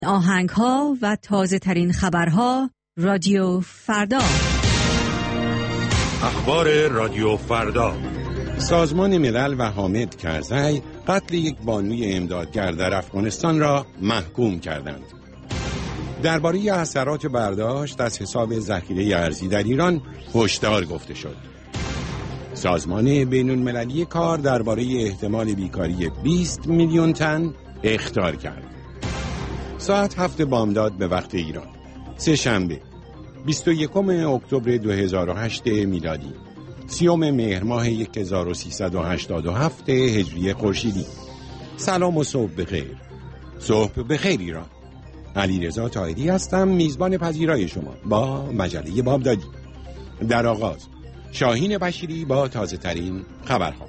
آهنگ‌ها و تازه‌ترین خبرها رادیو فردا. اخبار رادیو فردا. سازمان ملل و حامد کرزی قتل یک بانوی امدادگر در افغانستان را محکوم کردند. درباره اثرات برداشت از حساب ذخیره ارزی در ایران هشدار گفته شد. سازمان بین‌المللی کار درباره احتمال بیکاری 20 میلیون تن اخطار کرد. ساعت 7 بامداد به وقت ایران، سه شنبه 21 اکتبر 2008 میلادی، 30 مهر ماه 1387 هجری خورشیدی. سلام و صبح بخیر. صبح بخیر ایران. علیرضا طاهری هستم، میزبان پذیرای شما با مجله بامدادی. در آغاز شاهین بشیری با تازه ترین خبرها.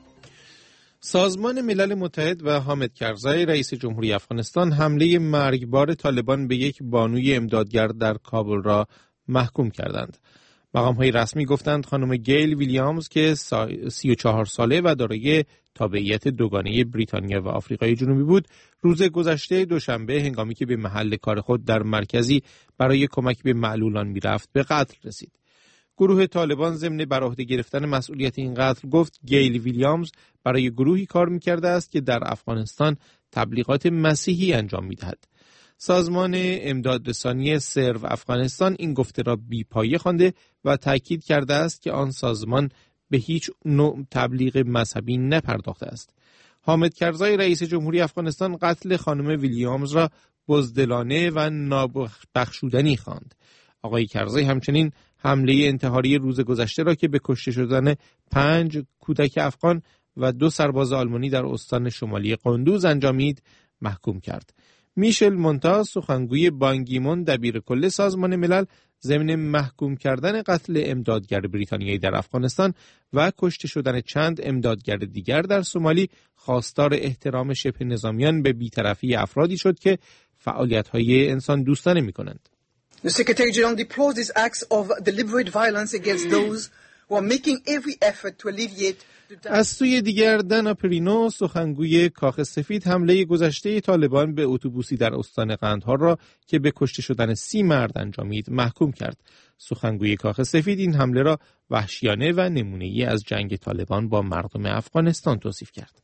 سازمان ملل متحد و حامد کرزی رئیس جمهوری افغانستان حمله مرگبار طالبان به یک بانوی امدادگر در کابل را محکوم کردند. مقام‌های رسمی گفتند خانم گیل ویلیامز که 34 ساله و دارای تابعیت دوگانه بریتانیا و آفریقای جنوبی بود، روز گذشته دوشنبه هنگامی که به محل کار خود در مرکزی برای کمک به معلولان می‌رفت به قتل رسید. گروه طالبان ضمن بر عهده گرفتن مسئولیت این قتل گفت گیل ویلیامز برای گروهی کار می‌کرده است که در افغانستان تبلیغات مسیحی انجام می‌دهد. سازمان امدادرسانی سرو افغانستان این گفته را بی‌پایه خوانده و تاکید کرده است که آن سازمان به هیچ نوع تبلیغ مذهبی نپرداخته است. حامد کرزی رئیس جمهوری افغانستان قتل خانم ویلیامز را بزدلانه و نابخشودنی خواند. آقای کرزی همچنین حمله انتحاری روز گذشته را که به کشته شدن 5 کودک افغان و 2 سرباز آلمانی در استان شمالی قندوز انجامید محکوم کرد. میشل مونتا سخنگوی بانگیمون دبیرکل سازمان ملل ضمن محکوم کردن قتل امدادگر بریتانیایی در افغانستان و کشته شدن چند امدادگر دیگر در سومالی خواستار احترام شبه نظامیان به بی‌طرفی افرادی شد که فعالیت‌های انسان دوستانه می‌کنند. The Secretary General deplored these acts of deliberate violence against those who are making every effort to alleviate. از سوی دیگر دانا پرینو سخنگوی کاخ سفید حمله گذشته طالبان به اتوبوسی در استان قندهار را که به کشته شدن 30 مرد انجامید محکوم کرد. سخنگوی کاخ سفید این حمله را وحشیانه و نمونه‌ای از جنگ طالبان با مردم افغانستان توصیف کرد.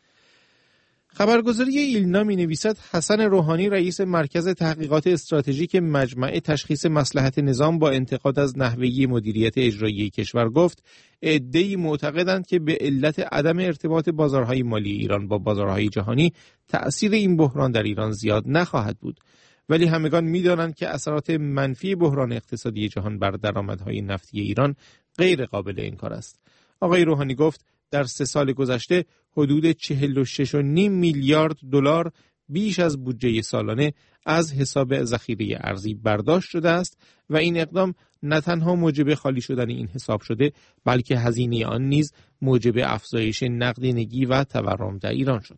خبرگزاری ایلنا می‌نویسد حسن روحانی رئیس مرکز تحقیقات استراتژیک مجمع تشخیص مصلحت نظام با انتقاد از نحوه مدیریت اجرایی کشور گفت عده‌ای معتقدند که به علت عدم ارتباط بازارهای مالی ایران با بازارهای جهانی تأثیر این بحران در ایران زیاد نخواهد بود، ولی همگان می‌دانند که اثرات منفی بحران اقتصادی جهان بر درآمدهای نفتی ایران غیر قابل انکار است. آقای روحانی گفت در 3 سال گذشته حدود 46.5 میلیارد دلار بیش از بودجه سالانه از حساب ذخیره ارزی برداشت شده است و این اقدام نه تنها موجب خالی شدن این حساب شده بلکه هزینه آن نیز موجب افزایش نقدینگی و تورم در ایران شد.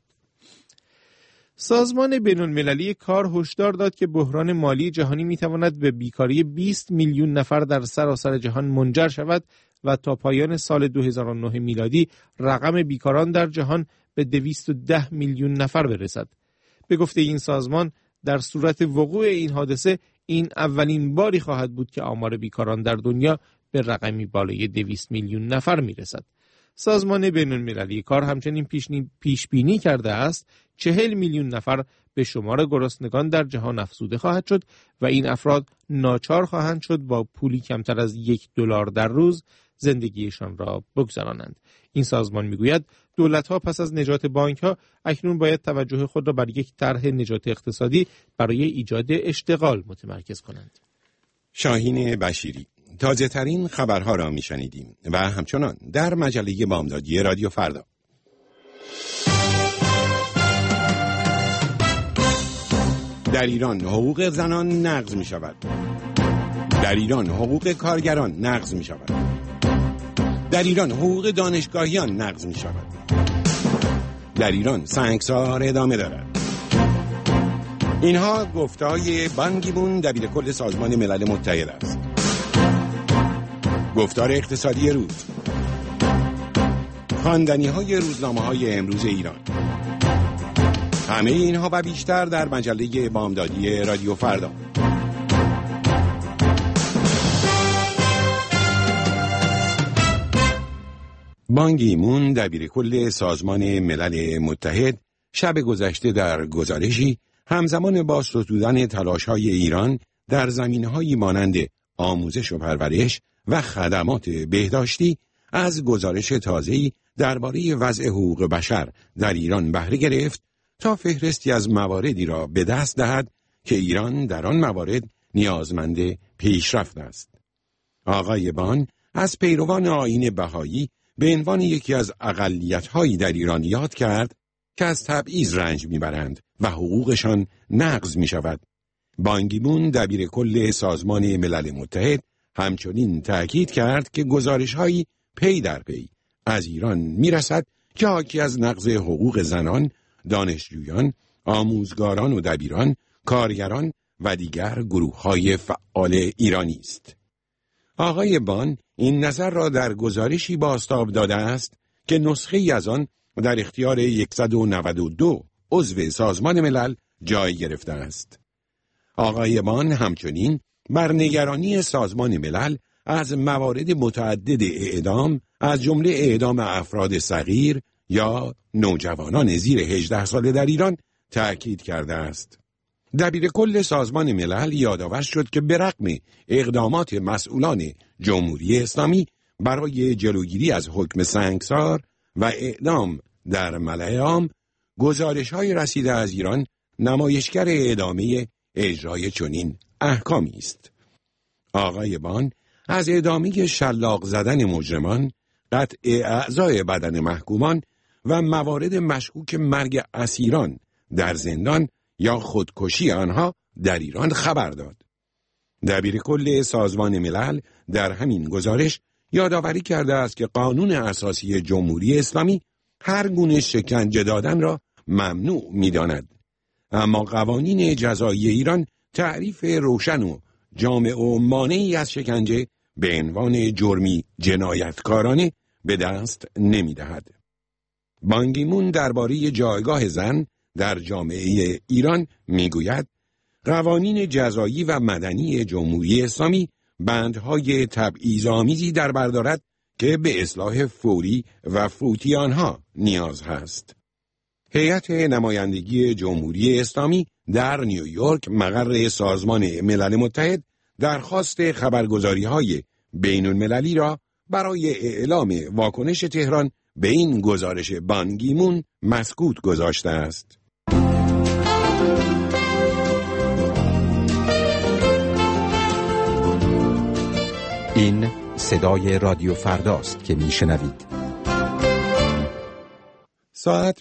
سازمان بین‌المللی کار هشدار داد که بحران مالی جهانی میتواند به بیکاری 20 میلیون نفر در سراسر جهان منجر شود و تا پایان سال 2009 میلادی رقم بیکاران در جهان به 210 میلیون نفر برسد. به گفته این سازمان در صورت وقوع این حادثه این اولین باری خواهد بود که آمار بیکاران در دنیا به رقمی بالای 200 میلیون نفر میرسد. سازمان بین‌المللی کار همچنین پیش بینی کرده است 40 میلیون نفر به شمار گرسنگان در جهان افزوده خواهد شد و این افراد ناچار خواهند شد با پولی کمتر از $1 در روز زندگیشان را بگذرانند. این سازمان میگوید دولت‌ها پس از نجات بانک‌ها اکنون باید توجه خود را بر یک طرح نجات اقتصادی برای ایجاد اشتغال متمرکز کنند. شاهین بشیری. تازه ترین خبرها را میشنیدیم و همچنان در مجله بامدادی رادیو فردا. در ایران حقوق زنان نقض می شود. در ایران حقوق کارگران نقض می شود. در ایران حقوق دانشگاهیان نقض می شود. در ایران سنگسار ادامه دارد. اینها گفتهای بان کی مون دبیرکل سازمان ملل متحد است. گفتار اقتصادی روز. خواندنی‌های روزنامه‌های امروز ایران. همه اینها و بیشتر در مجله بامدادی رادیو فردا. بان کی مون دبیرکل سازمان ملل متحد شب گذشته در گزارشی همزمان با ستودن تلاش‌های ایران در زمینه‌هایی مانند آموزش و پرورش و خدمات بهداشتی از گزارش تازه‌ای درباره وضع حقوق بشر در ایران بهره گرفت تا فهرستی از مواردی را به دست دهد که ایران در آن موارد نیازمند پیشرفت است. آقای بان از پیروان آیین بهایی به عنوان یکی از اقلیت‌هایی در ایران یاد کرد که از تبعیض رنج می‌برند و حقوقشان نقض می‌شود. بان کی مون دبیرکل سازمان ملل متحد همچنین تأکید کرد که گزارش‌هایی پی در پی از ایران می‌رسد که حاکی از نقض حقوق زنان، دانشجویان، آموزگاران و دبیران، کارگران و دیگر گروه‌های فعال ایرانی است. آقای بان این نظر را در گزارشی بازتاب داده است که نسخه‌ای از آن در اختیار 192 عضو سازمان ملل جای گرفته است. آقای بان همچنین بر نگرانی سازمان ملل از موارد متعدد اعدام از جمله اعدام افراد صغیر یا نوجوانان زیر 18 ساله در ایران تأکید کرده است. دبیرکل سازمان ملل یادآور شد که به رغم اقدامات مسئولان جمهوری اسلامی برای جلوگیری از حکم سنگسار و اعدام در ملأ عام، گزارش‌های رسیده از ایران نمایشگر ادامه اجرای چنین احکامی است. آقای بان از ادامه شلاق زدن مجرمان، قطع اعضای بدن محکومان و موارد مشکوک مرگ اسیران در زندان یا خودکشی آنها در ایران خبر داد. دبیرکل سازمان ملل در همین گزارش یادآوری کرده است که قانون اساسی جمهوری اسلامی هر گونه شکنجه دادن را ممنوع می‌داند، اما قوانین جزایی ایران تعریف روشن و جامع و مانعی از شکنجه به عنوان جرمی جنایتکارانه به دست نمی‌دهد. بان کی مون درباره جایگاه زن در جامعه ایران میگوید قوانین جزایی و مدنی جمهوری اسلامی بندهای تبعیض‌آمیزی در بر دارد که به اصلاح فوری و فوتی آنها نیاز هست. هیئت نمایندگی جمهوری اسلامی در نیویورک مقر سازمان ملل متحد درخواست خبرگزاری‌های بین‌المللی را برای اعلام واکنش تهران به این گزارش بان کی مون مسکوت گذاشته است. این صدای رادیو فرداست که میشنوید. ساعت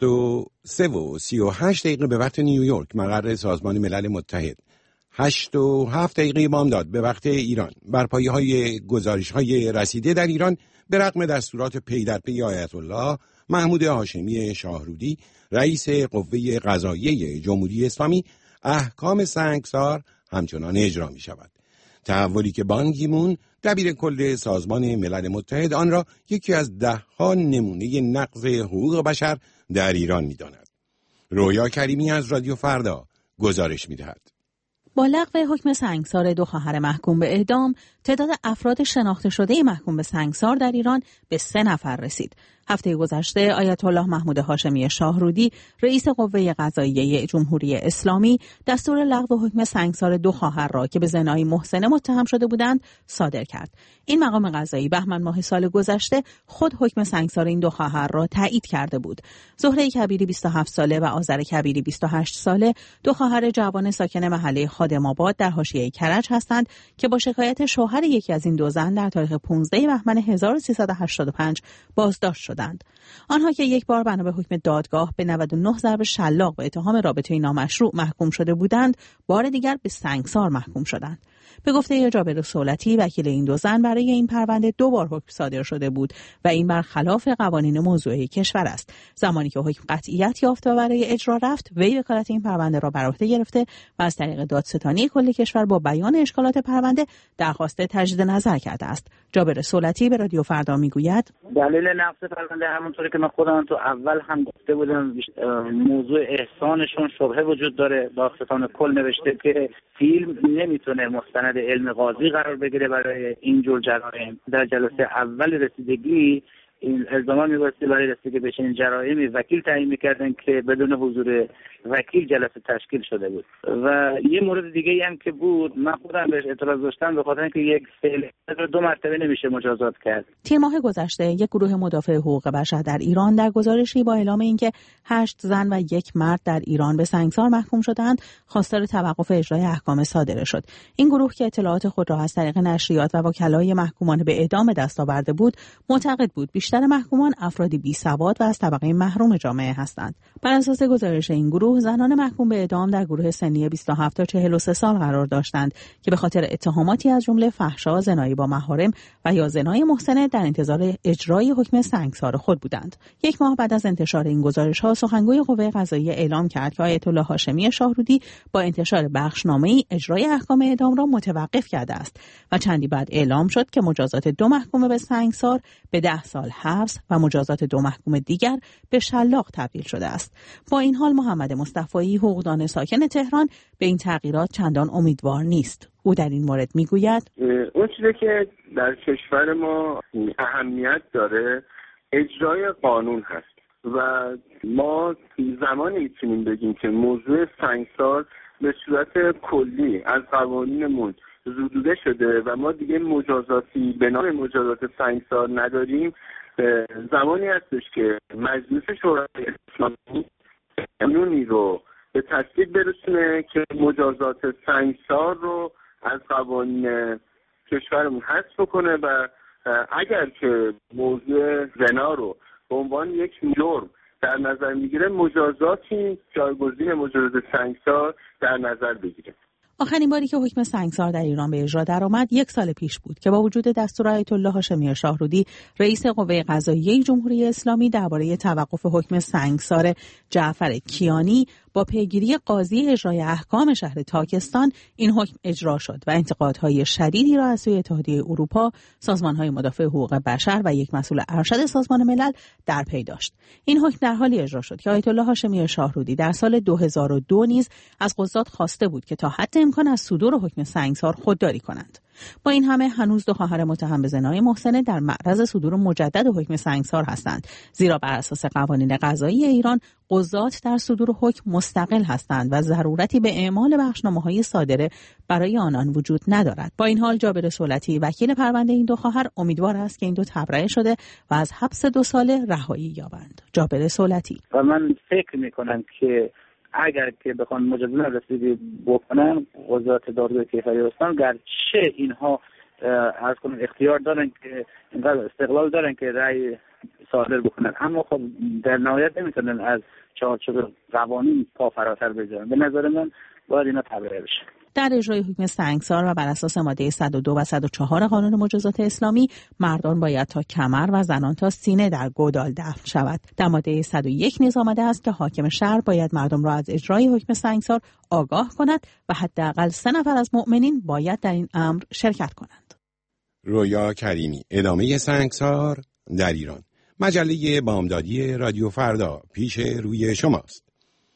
23:38 به وقت نیویورک مقر سازمان ملل متحد، 8:07 بامداد به وقت ایران، بر پایه‌های گزارش‌های رسیده در ایران به رغم دستورات پی در پی آیت الله محمود هاشمی شاهرودی رئیس قوه قضاییه جمهوری اسلامی، احکام سنگسار همچنان اجرا می شود. تحولی که بان کی مون دبیرکل سازمان ملل متحد آن را یکی از 10 نمونه نقض حقوق بشر در ایران می داند. رویا کریمی از رادیو فردا گزارش می دهد. با لغو حکم سنگسار 2 خواهر محکوم به اعدام، تعداد افراد شناخته شده محکوم به سنگسار در ایران به 3 نفر رسید. هفته گذشته آیت الله محمود هاشمی شاهرودی رئیس قوه قضاییه جمهوری اسلامی دستور لغو حکم سنگسار 2 خواهر را که به زنای محسنه متهم شده بودند صادر کرد. این مقام قضایی بهمن ماه سال گذشته خود حکم سنگسار این 2 خواهر را تایید کرده بود. زهره کبیری 27 ساله و آذر کبیری 28 ساله، 2 خواهر جوان ساکن محله خادم‌آباد در حاشیه کرج هستند که با شکایت شوهر یکی از این 2 زن در تاریخ 15 بهمن 1385 بازداشت شدند. آنها که یک بار بنا به حکم دادگاه به 99 ضرب شلاق به اتهام رابطه نامشروع محکوم شده بودند، بار دیگر به سنگسار محکوم شدند. به گفته جابر صولتی وکیل این دو زن، برای این پرونده 2 بار حکم صادر شده بود و این برخلاف قوانین موضوعی کشور است. زمانی که حکم قطعیت یافت و برای اجرا رفت، وی وکالت این پرونده را بر عهده گرفته و از طریق دادستانی کل کشور با بیان اشکالات پرونده درخواست تجدید نظر کرده است. جابر صولتی به رادیو فردا میگوید دلیل نقض پرونده همونطوری که من خودم تو اول هم گفته بودم، موضوع احسانشون شبهه وجود داره. دادستان کل نوشته که فیلم نمیتونه مستند علم قاضی قرار بگیره برای این جور جرایم. در جلسه اول رسیدگی این الزامان می‌باستی برای رسیدگی به چنین جرایمی وکیل تعیین می‌کردن که بدون حضور وکیل جلسه تشکیل شده بود. و یه مورد دیگه هم که بود، من خودم بهش اعتراض داشتم به خاطر اینکه یک فعل 2 مرتبه نمیشه مجازات کرد. تیر ماه گذشته یک گروه مدافع حقوق بشر در ایران در گزارشی با اعلام اینکه 8 زن و 1 مرد در ایران به سنگسار محکوم شدند، خواستار توقف اجرای احکام صادره شد. این گروه که اطلاعات خود را از طریق نشریات و وکلای محکومان به اعدام دست آورده بود، معتقد بود بیشتر محکومان افرادی بی‌سواد و از طبقه محروم جامعه هستند. بر اساس گزارش این گروه، زنان محکوم به اعدام در گروه سنی 27 تا 43 سال قرار داشتند که به خاطر اتهاماتی از جمله فحشا، زنایی با محارم و یا زنای محسنه در انتظار اجرای حکم سنگسار خود بودند. 1 ماه بعد از انتشار این گزارش‌ها، سخنگوی قوه قضاییه اعلام کرد که آیت الله هاشمی شاهرودی با انتشار بخشنامه‌ای اجرای احکام اعدام را متوقف کرده است و چندی بعد اعلام شد که مجازات 2 محکوم به سنگسار به 10 سال حبس و مجازات 2 محکوم دیگر به شلاق تبدیل شده است. با این حال محمد مصطفی، حقوقدان ساکن تهران، به این تغییرات چندان امیدوار نیست. او در این مورد میگوید اون چیزی که در کشور ما اهمیت داره اجرای قانون هست و ما زمانی میتونیم بگیم که موضوع سنگسار به صورت کلی از قوانینمون زدوده شده و ما دیگه مجازاتی به نام مجازات سنگسار نداریم، زمانی هستش که مجلس شورای اسلامی قانونی رو به تصویب برسونه که مجازات سنگسار رو از قوانین کشورمون حذف کنه و اگر که موضوع زنا رو به عنوان یک جرم در نظر میگیره، مجازاتی جایگزین مجازات سنگسار در نظر بگیره. آخرین باری که حکم سنگسار در ایران به اجرا درآمد 1 سال پیش بود که با وجود دستور آیت الله هاشمی شاهرودی، رئیس قوه قضاییه جمهوری اسلامی، درباره توقف حکم سنگسار جعفر کیانی با پیگیری قاضی اجرای احکام شهر تاکستان این حکم اجرا شد و انتقادهای شدیدی را از سوی اتحادیه اروپا، سازمان‌های مدافع حقوق بشر و یک مسئول ارشد سازمان ملل در پی داشت. این حکم در حالی اجرا شد که آیت الله هاشمی شاهرودی در سال 2002 نیز از قضات خواسته بود که تا حد امکان از صدور حکم سنگسار خودداری کنند. با این همه هنوز 2 خواهر متهم به زنای محسنه در معرض صدور مجدد حکم سنگسار هستند، زیرا بر اساس قوانین قضایی ایران قضات در صدور حکم مستقل هستند و ضرورتی به اعمال بخشنامه‌های صادره برای آنان وجود ندارد. با این حال جابر صولتی، وکیل پرونده این 2 خواهر، امیدوار است که این 2 تبرئه شده و از حبس 2 ساله رهایی یابند. جابر صولتی: و من فکر می‌کنم که اگر که بخوان مجازات رسیدگی بکنن، قضات دادگاه کیفری استان گرچه اینها عرض کنم اختیار دارن که اینقدر استقلال دارن که رأی صادر بکنن، اما خب در نهایت نمیتونن از چارچوب قوانین پا فراتر بذارن. به نظر من باید اینا تبرئه بشه. در اجرای حکم سنگسار و بر اساس ماده 102 و 104 قانون مجازات اسلامی، مردان باید تا کمر و زنان تا سینه در گودال دفن شود. در ماده 101 نیز آمده است که حاکم شهر باید مردم را از اجرای حکم سنگسار آگاه کند و حداقل 3 نفر از مؤمنین باید در این امر شرکت کنند. رویا کریمی. ادامه سنگسار در ایران. مجله بامدادی رادیو فردا پیش روی شماست.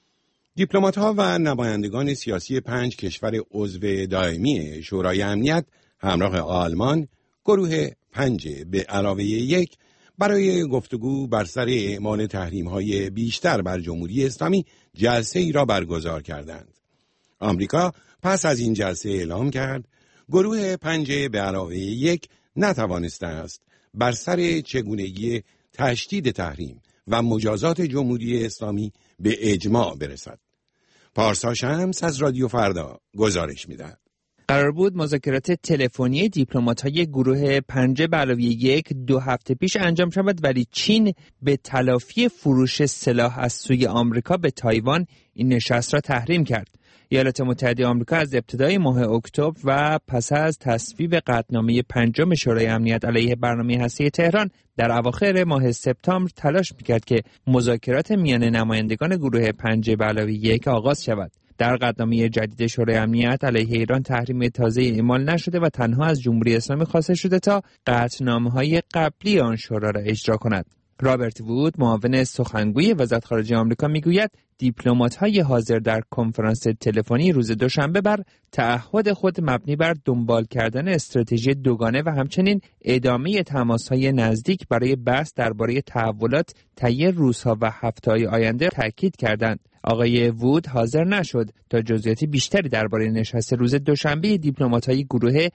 دیپلمات‌ها و نمایندگان سیاسی 5 کشور عضو دائمی شورای امنیت همراه آلمان، گروه 5 به علاوه 1 برای گفتگو بر سر اعمال تحریم‌های بیشتر بر جمهوری اسلامی جلسه‌ای را برگزار کردند. آمریکا پس از این جلسه اعلام کرد گروه 5 به علاوه 1 نتوانسته است بر سر چگونگی تشدید تحریم و مجازات جمهوری اسلامی به اجماع برسد. پارسا شمس از رادیو فردا گزارش می‌دهد. قرار بود مذاکرات تلفنی دیپلمات‌های گروه 5 به علاوه 1 2 هفته پیش انجام شود، ولی چین به تلافی فروش سلاح از سوی آمریکا به تایوان این نشست را تحریم کرد. ایالات متحده آمریکا از ابتدای ماه اکتبر و پس از تصویب قطعنامه پنجم شورای امنیت علیه برنامه هسته‌ای تهران در اواخر ماه سپتامبر تلاش می‌کرد که مذاکرات میان نمایندگان گروه 5+1 آغاز شود. در قطعنامه جدید شورای امنیت علیه ایران تحریم تازه اعمال نشده و تنها از جمهوری اسلامی خواسته شده تا قطعنامه‌های قبلی آن شورا را اجرا کند. رابرت وود، معاون سخنگوی وزارت خارجه آمریکا، میگوید دیپلمات‌های حاضر در کنفرانس تلفنی روز دوشنبه بر تعهد خود مبنی بر دنبال کردن استراتژی دوگانه و همچنین ادامه تماس‌های نزدیک برای بحث درباره تحولات طی روزها و هفته‌های آینده تاکید کردند. آقای وود حاضر نشد تا جزئیات بیشتری درباره نشست روز دوشنبه دیپلمات‌های گروه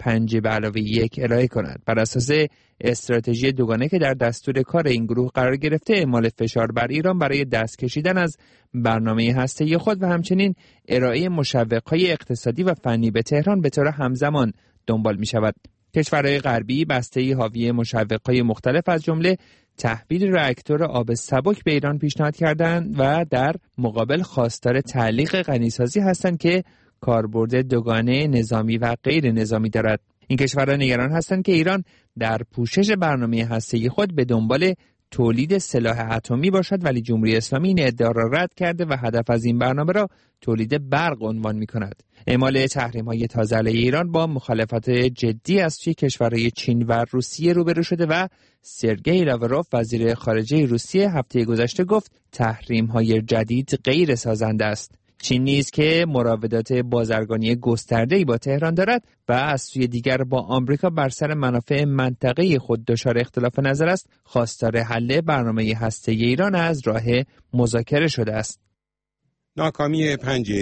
5+1 ارائه کند. بر اساس استراتژی دوگانه که در دستور کار این گروه قرار گرفته، اعمال فشار بر ایران برای دست کشیدن از برنامه هسته‌ای خود و همچنین ارائه مشوق‌های اقتصادی و فنی به تهران به طور همزمان دنبال می‌شود. کشورهای غربی بسته‌ای حاوی مشوق‌های مختلف از جمله تحویل راکتور آب سبک به ایران پیشنهاد کردند و در مقابل خواستار تعلیق غنیسازی هستند که کاربرد دوگانه نظامی و غیر نظامی دارد. این کشورها نگران هستند که ایران در پوشش برنامه هسته‌ای خود به دنبال تولید سلاح اتمی باشد، ولی جمهوری اسلامی این ادعا را رد کرده و هدف از این برنامه را تولید برق عنوان می‌کند. اعمال تحریم‌های تازه علیه ایران با مخالفت جدی از سوی کشورهای چین و روسیه روبرو شده و سرگئی لاوروف، وزیر خارجه روسیه، هفته گذشته گفت تحریم‌های جدید غیر سازنده است. چین نیز که مراودات بازرگانی گسترده‌ای با تهران دارد و از سوی دیگر با آمریکا بر سر منافع منطقه‌ای خود دچار اختلاف نظر است، خواستار حل برنامه هسته‌ای ایران از راه مذاکره شده است. ناکامی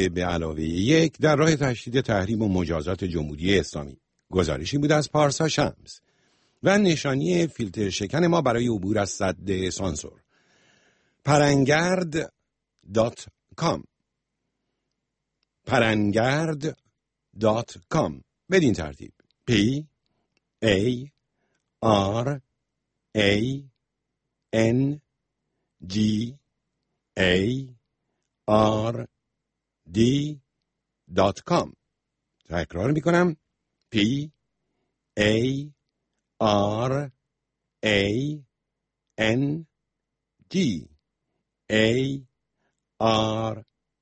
5+1 در راه تشدید تحریم و مجازات جمهوری اسلامی. گزارشی بود از پارسا شمس و نشانی فیلتر شکن ما برای عبور از سد سانسور. پرنگرد.com پرنگرد.com بدین ترتیب P A R A N G A R D.com. تکرار میکنم P A R A N G A R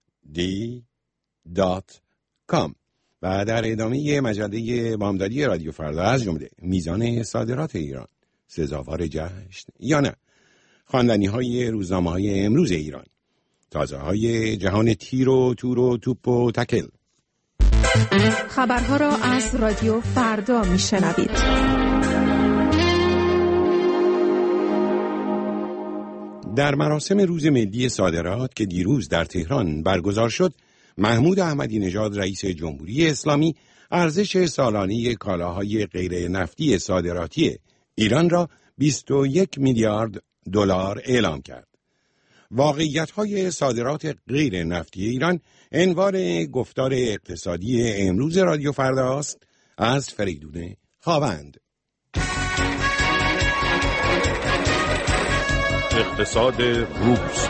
D.com. و در ادامه مجله بامدادی رادیو فردا از جمله میزان صادرات ایران سزاوار جشن یا نه، خواندنی‌های روزنامه‌های امروز ایران، تازه‌های جهان تیر و تور و توپ و تکل. خبرها را از رادیو فردا میشنوید. در مراسم روز ملی صادرات که دیروز در تهران برگزار شد، محمود احمدی نژاد رئیس جمهوری اسلامی ارزش سالانه کالاهای غیر نفتی صادراتی ایران را 21 میلیارد دلار اعلام کرد. واقعیت‌های صادرات غیر نفتی ایران عنوان گفتار اقتصادی امروز رادیو فرداست از فریدون خاوند. اقتصاد روز.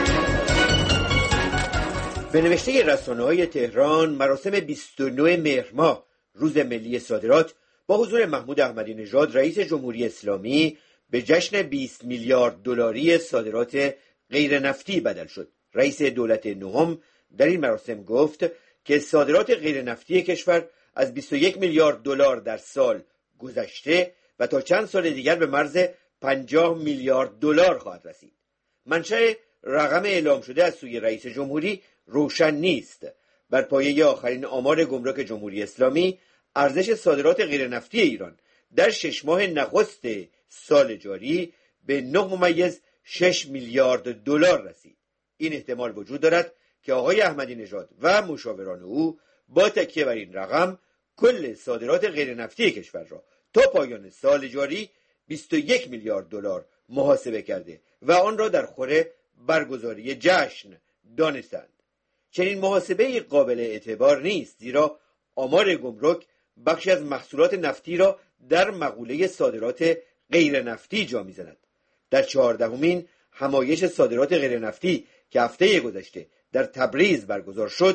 به نوشته رسانه‌های تهران، مراسم 29 مهر ماه روز ملی صادرات با حضور محمود احمدی نژاد رئیس جمهوری اسلامی به جشن 20 میلیارد دلاری صادرات غیر نفتی بدل شد. رئیس دولت نهم در این مراسم گفت که صادرات غیر نفتی کشور از 21 میلیارد دلار در سال گذشته و تا چند سال دیگر به مرز 50 میلیارد دلار خواهد رسید. منشأ رقم اعلام شده از سوی رئیس جمهوری روشن نیست. بر پایه آخرین آمار گمرک جمهوری اسلامی، ارزش صادرات غیر نفتی ایران در 6 ماه نخست سال جاری به 9.6 میلیارد دلار رسید. این احتمال وجود دارد که آقای احمدی نژاد و مشاوران او با تکیه بر این رقم کل صادرات غیر نفتی کشور را تا پایان سال جاری 21 میلیارد دلار محاسبه کرده و آن را در خور برگزاری جشن دانستند. چنین محاسبه قابل اعتبار نیست، زیرا آمار گمرک بخشی از محصولات نفتی را در مقوله صادرات غیر نفتی جا می‌زند. در 14مین همایش صادرات غیر نفتی که هفته گذشته در تبریز برگزار شد،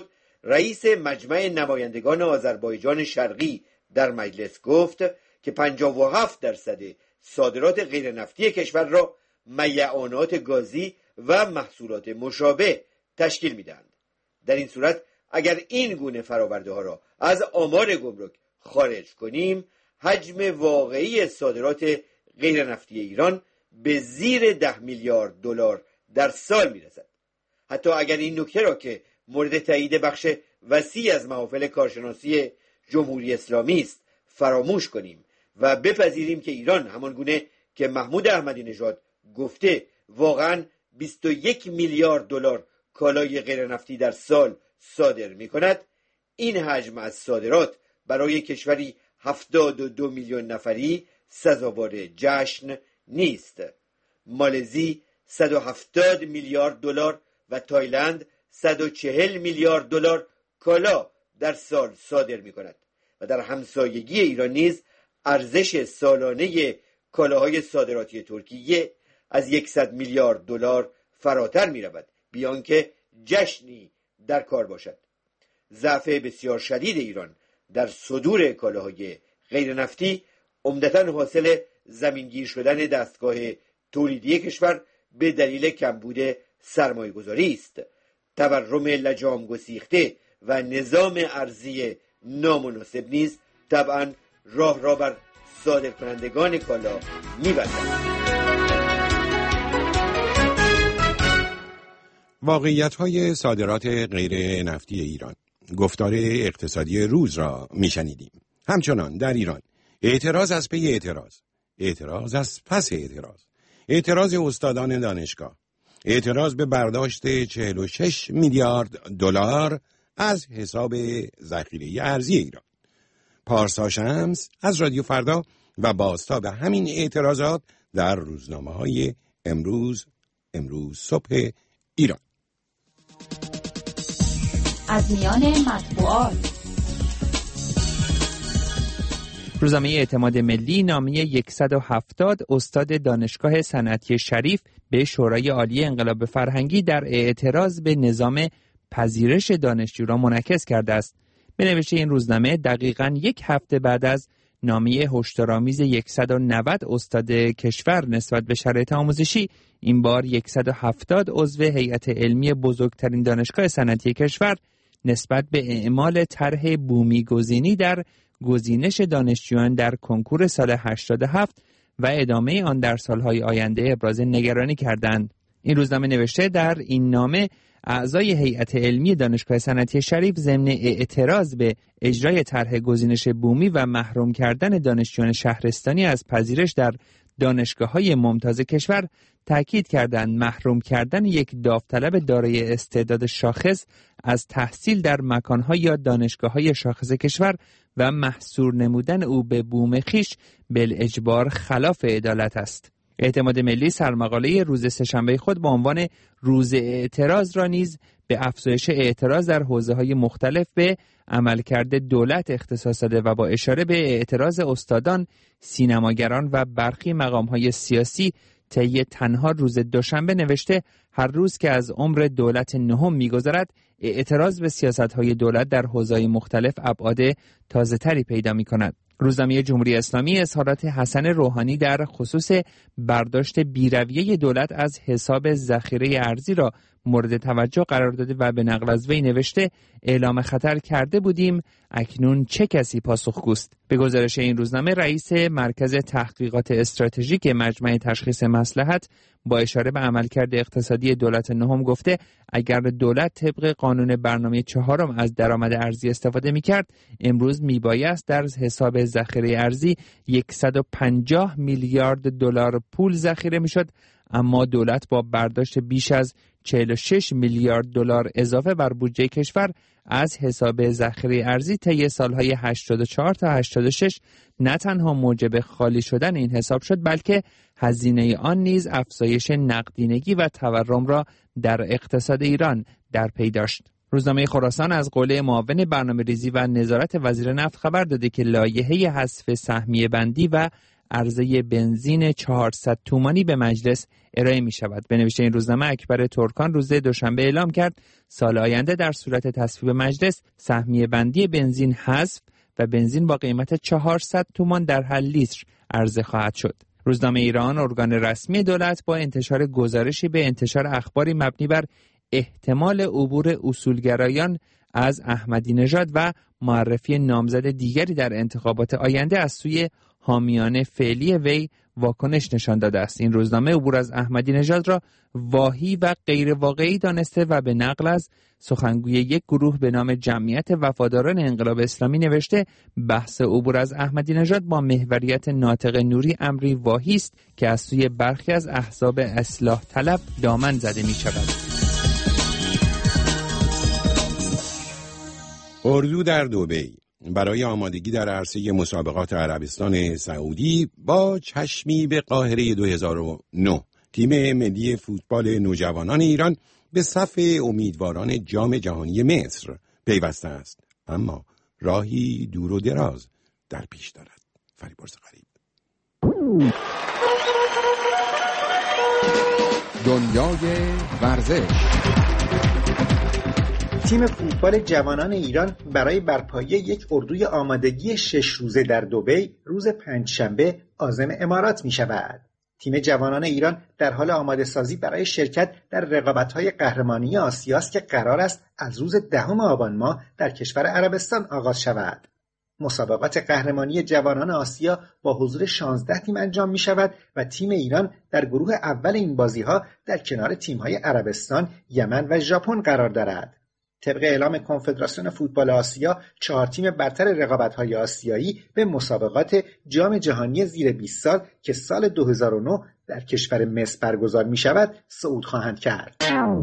رئیس مجمع نمایندگان آذربایجان شرقی در مجلس گفت که 57% صادرات غیر نفتی کشور را میعانات گازی و محصولات مشابه تشکیل می‌دهند. در این صورت اگر این گونه فرآورده ها را از آمار گمرک خارج کنیم، حجم واقعی صادرات غیر نفتی ایران به زیر 10 میلیارد دلار در سال میرسد. حتی اگر این نکته را که مورد تایید بخش وسیع از محافل کارشناسی جمهوری اسلامی است فراموش کنیم و بپذیریم که ایران همان گونه که محمود احمدی نژاد گفته واقعا 21 میلیارد دلار کالای غیر نفتی در سال صادر می کند، این حجم از صادرات برای کشوری 72 میلیون نفری سزاوار جشن نیست. مالزی 170 میلیارد دلار و تایلند 140 میلیارد دلار کالا در سال صادر می کند و در همسایگی ایران نیز ارزش سالانه کالاهای صادراتی ترکیه از 100 میلیارد دلار فراتر می رود، بیان که جشنی در کار باشد. ضعف بسیار شدید ایران در صدور کالاهای غیر نفتی عمدتاً حاصل زمینگیر شدن دستگاه تولیدی کشور به دلیل کمبود سرمایه‌گذاری است. تورم لجام گسیخته و نظام ارزی نامناسب نیز طبعاً راه را بر صادرکنندگان کالا می‌بندد. واقعیت‌های صادرات غیر نفتی ایران، گفتار اقتصادی روز را میشنیدیم. همچنان در ایران اعتراض از پی اعتراض از پس اعتراض استادان دانشگاه، اعتراض به برداشت 46 میلیارد دلار از حساب ذخیره ارزی ایران. پارسا شمس از رادیو فردا و بازتاب همین اعتراضات در روزنامه‌های امروز صبح ایران. از میان مطبوعات: روزنامه اعتماد ملی نامه 170 استاد دانشگاه صنعتی شریف به شورای عالی انقلاب فرهنگی در اعتراض به نظام پذیرش دانشجویان منعکس کرده است. به نوشته این روزنامه دقیقاً یک هفته بعد از نامه هشدارآمیز 190 استاد کشور نسبت به شرایط آموزشی، این بار 170 عضو هیئت علمی بزرگترین دانشگاه صنعتی کشور نسبت به اعمال طرح بومی گزینی در گزینش دانشجویان در کنکور سال 87 و ادامه آن در سالهای آینده ابراز نگرانی کردند. این روزنامه نوشته در این نامه اعضای هیئت علمی دانشگاه صنعتی شریف ضمن اعتراض به اجرای طرح گزینش بومی و محروم کردن دانشجویان شهرستانی از پذیرش در دانشگاه‌های ممتاز کشور تاکید کردند محروم کردن یک داوطلب دارای استعداد شاخص از تحصیل در مکان‌ها یا دانشگاه‌های شاخص کشور و محصور نمودن او به بوم خویش بالاجبار خلاف عدالت است. اعتماد ملی سرمقاله روز سه‌شنبه خود با عنوان روز اعتراض را نیز به افزایش اعتراض در حوزه‌های مختلف به عملکرد دولت اختصاص داده و با اشاره به اعتراض استادان، سینماگران و برخی مقام‌های سیاسی طی تنها روز دوشنبه نوشته هر روز که از عمر دولت نهم می‌گذرد اعتراض به سیاست‌های دولت در حوزه‌های مختلف ابعاد تازه‌تری پیدا می‌کند. روزنامه جمهوری اسلامی اظهارات حسن روحانی در خصوص برداشت بی‌رویه دولت از حساب ذخیره ارزی را مورد توجه قرار داده و به نقل از وی نوشته اعلام خطر کرده بودیم، اکنون چه کسی پاسخگوست؟ به گزارش این روزنامه رئیس مرکز تحقیقات استراتژیک مجمع تشخیص مصلحت با اشاره به عملکرد اقتصادی دولت نهم گفته اگر دولت طبق قانون برنامه 4 از درآمد ارزی استفاده می‌کرد امروز میبایست در حساب ذخیره ارزی 150 میلیارد دلار پول ذخیره میشد، اما دولت با برداشت بیش از 46 میلیارد دلار اضافه بر بودجه کشور از حساب ذخیره ارزی طی سالهای 84 تا 86 نه تنها موجب خالی شدن این حساب شد بلکه هزینه آن نیز افزایش نقدینگی و تورم را در اقتصاد ایران در پی داشت. روزنامه خراسان از قول معاون برنامه‌ریزی و نظارت وزیر نفت خبر داده که لایحه حذف سهمیه بندی و عرضه بنزین 400 تومانی به مجلس ارائه می شود. به نوشته این روزنامه اکبر ترکان روز دوشنبه اعلام کرد سال آینده در صورت تصویب مجلس سهمیه بندی بنزین حذف و بنزین با قیمت 400 تومان در هر لیتر عرضه خواهد شد. روزنامه ایران، ارگان رسمی دولت، با انتشار گزارشی به انتشار اخباری مبنی بر احتمال عبور اصولگرایان از احمدی نژاد و معرفی نامزد دیگری در انتخابات آینده از سوی حامیان فعلی وی واکنش نشان داده است. این روزنامه عبور از احمدی نژاد را واهی و غیر واقعی دانسته و به نقل از سخنگوی یک گروه به نام جمعیت وفاداران انقلاب اسلامی نوشته بحث عبور از احمدی نژاد با محوریت ناطق نوری امری واهی است که از سوی برخی از احزاب اصلاح طلب دامن زده می شود. اردو در دبی برای آمادگی در عرصه مسابقات عربستان سعودی با چشمی به قاهره 2009 تیم ملی فوتبال نوجوانان ایران به صف امیدواران جام جهانی مصر پیوسته است، اما راهی دور و دراز در پیش دارد. فریبرز غریب. دنیای ورزش. تیم فوتبال جوانان ایران برای برپایی یک اردوی آمادگی 6 روزه در دبی روز پنجشنبه عازم امارات می شود. تیم جوانان ایران در حال آماده سازی برای شرکت در رقابت‌های قهرمانی آسیا است که قرار است از روز 10 آبان ماه در کشور عربستان آغاز شود. مسابقات قهرمانی جوانان آسیا با حضور 16 تیم انجام می شود و تیم ایران در گروه اول این بازی‌ها در کنار تیم‌های عربستان، یمن و ژاپن قرار دارد. طبق اعلام کنفدراسیون فوتبال آسیا 4 تیم برتر رقابت‌های آسیایی به مسابقات جام جهانی زیر 20 سال که سال 2009 در کشور مصر برگزار می‌شود صعود خواهند کرد.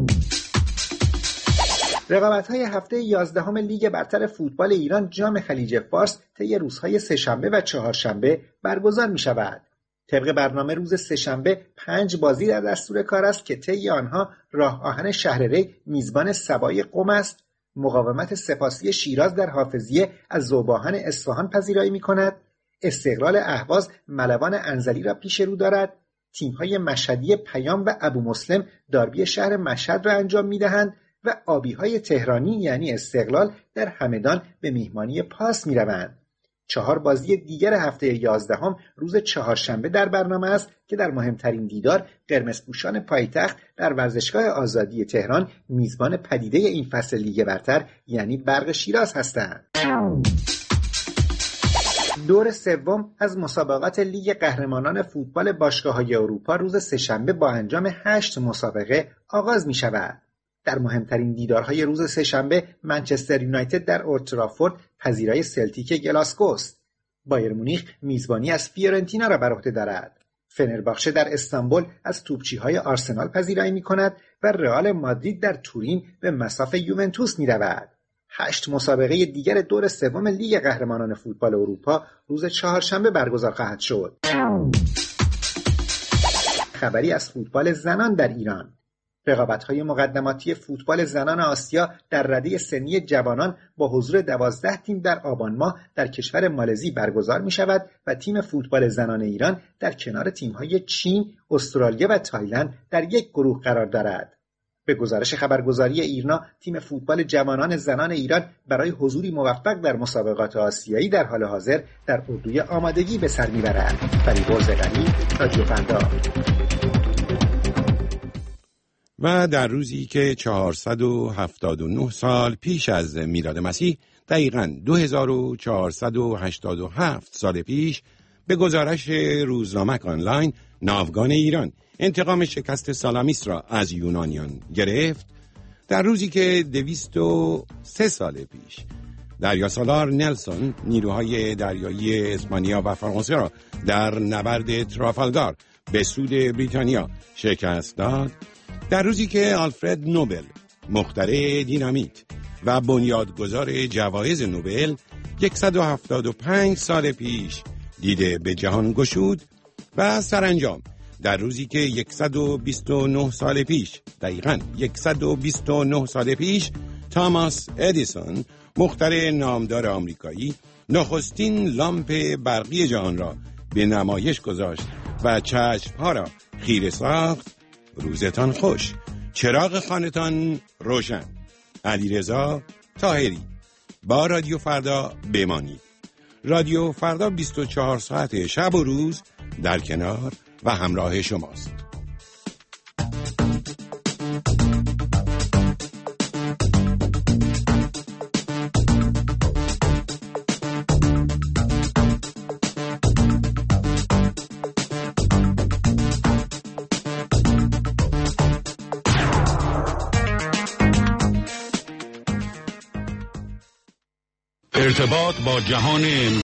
رقابت‌های هفته 11 لیگ برتر فوتبال ایران جام خلیج فارس طی روزهای سه‌شنبه و چهارشنبه برگزار می‌شود. طبق برنامه روز سه‌شنبه 5 بازی در دستور کار است که طی آنها راه آهن شهر ری میزبان سبای قم است، مقاومت سپاسی شیراز در حافظیه از ذوب‌آهن اصفهان پذیرایی می‌کند، استقلال اهواز ملوان انزلی را پیش رو دارد، تیم‌های مشهدی پیام و ابو مسلم داربی شهر مشهد را انجام می‌دهند و آبی‌های تهرانی یعنی استقلال در همدان به میهمانی پاس می‌روند. 4 بازی دیگر هفته 11 روز چهارشنبه در برنامه است که در مهمترین دیدار قرمزپوشان پایتخت در ورزشگاه آزادی تهران میزبان پدیده این فصل لیگ برتر یعنی برق شیراز هستند. دور سوم از مسابقات لیگ قهرمانان فوتبال باشگاه‌های اروپا روز سه‌شنبه با انجام 8 مسابقه آغاز می شود. در مهمترین دیدارهای روز سه‌شنبه منچستر یونایتد در اولترافورد پذیرای سلتیک گلاسگو است. بایر مونیخ میزبانی از فیورنتینا را بر عهده دارد. فنرباخچه در استانبول از توپچی‌های آرسنال پذیرایی می‌کند و رئال مادرید در تورین به مصاف یوونتوس می‌رود. 8 مسابقه دیگر دور سوم لیگ قهرمانان فوتبال اروپا روز چهارشنبه برگزار خواهد شد. خبری از فوتبال زنان در ایران. رقابت‌های مقدماتی فوتبال زنان آسیا در رده سنی جوانان با حضور 12 تیم در آبان ماه در کشور مالزی برگزار می‌شود و تیم فوتبال زنان ایران در کنار تیم‌های چین، استرالیا و تایلند در یک گروه قرار دارد. به گزارش خبرگزاری ایرنا، تیم فوتبال جوانان زنان ایران برای حضوری موفق در مسابقات آسیایی در حال حاضر در اردوی آمادگی به سر می‌برد. فریبرز غریب، رادیو فردا. و در روزی که 479 سال پیش از میلاد مسیح، دقیقاً 2487 سال پیش، به گزارش روزنامه آنلاین، ناوگان ایران انتقام شکست سالامیس را از یونانیان گرفت. در روزی که 203 سال پیش دریاسالار نلسون نیروهای دریایی اسپانیا و فرانسه را در نبرد ترافالگار به سود بریتانیا شکست داد. در روزی که آلفرد نوبل، مخترع دینامیت و بنیادگذار جوایز نوبل، 175 سال پیش دیده به جهان گشود. و سرانجام در روزی که 129 سال پیش، دقیقاً 129 سال پیش، توماس ادیسون، مخترع نامدار آمریکایی، نخستین لامپ برقی جهان را به نمایش گذاشت و چشمها را خیره ساخت، روزتان خوش، چراغ خانتان روشن. علیرضا طاهری. با رادیو فردا بمانید. رادیو فردا 24 ساعت شب و روز در کنار و همراه شماست. ارتباط با جهان